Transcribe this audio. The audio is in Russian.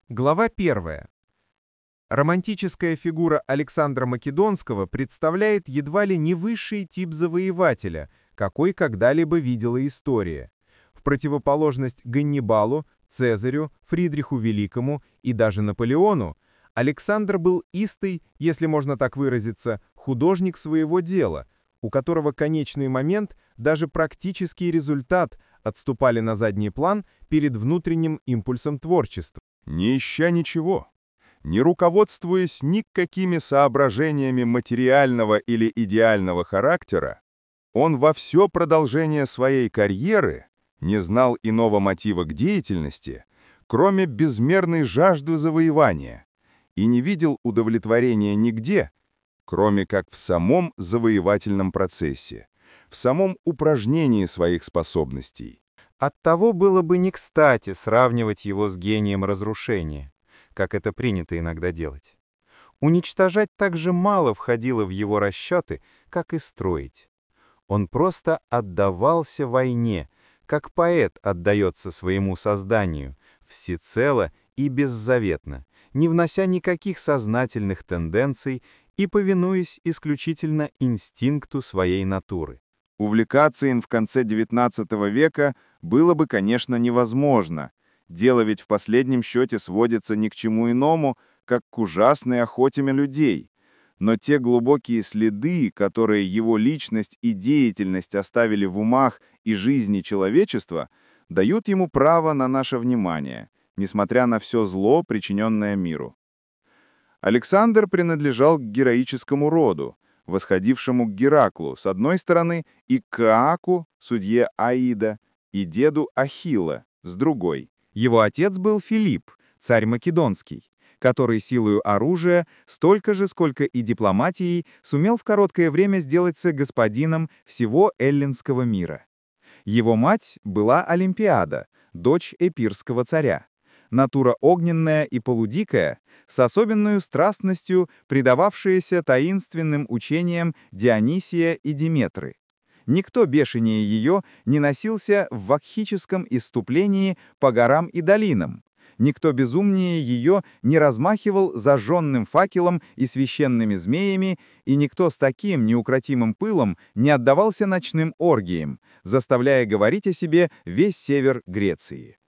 Глава 1. Романтическая фигура Александра Македонского представляет едва ли не высший тип завоевателя, какой когда-либо видела история. В противоположность Ганнибалу, Цезарю, Фридриху Великому и даже Наполеону, Александр был истый, если можно так выразиться, художник своего дела, у которого конечный момент, даже практический результат отступали на задний план перед внутренним импульсом творчества. Не ища ничего, не руководствуясь никакими соображениями материального или идеального характера, он во все продолжение своей карьеры не знал иного мотива к деятельности, кроме безмерной жажды завоевания, и не видел удовлетворения нигде, кроме как в самом завоевательном процессе, в самом упражнении своих способностей. Оттого было бы не кстати сравнивать его с гением разрушения, как это принято иногда делать. Уничтожать так же мало входило в его расчеты, как и строить. Он просто отдавался войне, как поэт отдается своему созданию, всецело и беззаветно, не внося никаких сознательных тенденций и повинуясь исключительно инстинкту своей натуры. Увлекаться им в конце XIX века было бы, конечно, невозможно. Дело ведь в последнем счете сводится ни к чему иному, как к ужасной охотями людей. Но те глубокие следы, которые его личность и деятельность оставили в умах и жизни человечества, дают ему право на наше внимание, несмотря на все зло, причиненное миру. Александр принадлежал к героическому роду, восходившему к Гераклу с одной стороны и к Ааку, судье Аида, и деду Ахилла с другой. Его отец был Филипп, царь Македонский, который силою оружия, столько же, сколько и дипломатией, сумел в короткое время сделаться господином всего эллинского мира. Его мать была Олимпиада, дочь эпирского царя. Натура огненная и полудикая, с особенной страстностью предававшаяся таинственным учениям Дионисия и Диметры. Никто бешенее ее не носился в вакхическом исступлении по горам и долинам. Никто безумнее ее не размахивал зажженным факелом и священными змеями, и никто с таким неукротимым пылом не отдавался ночным оргиям, заставляя говорить о себе весь север Греции.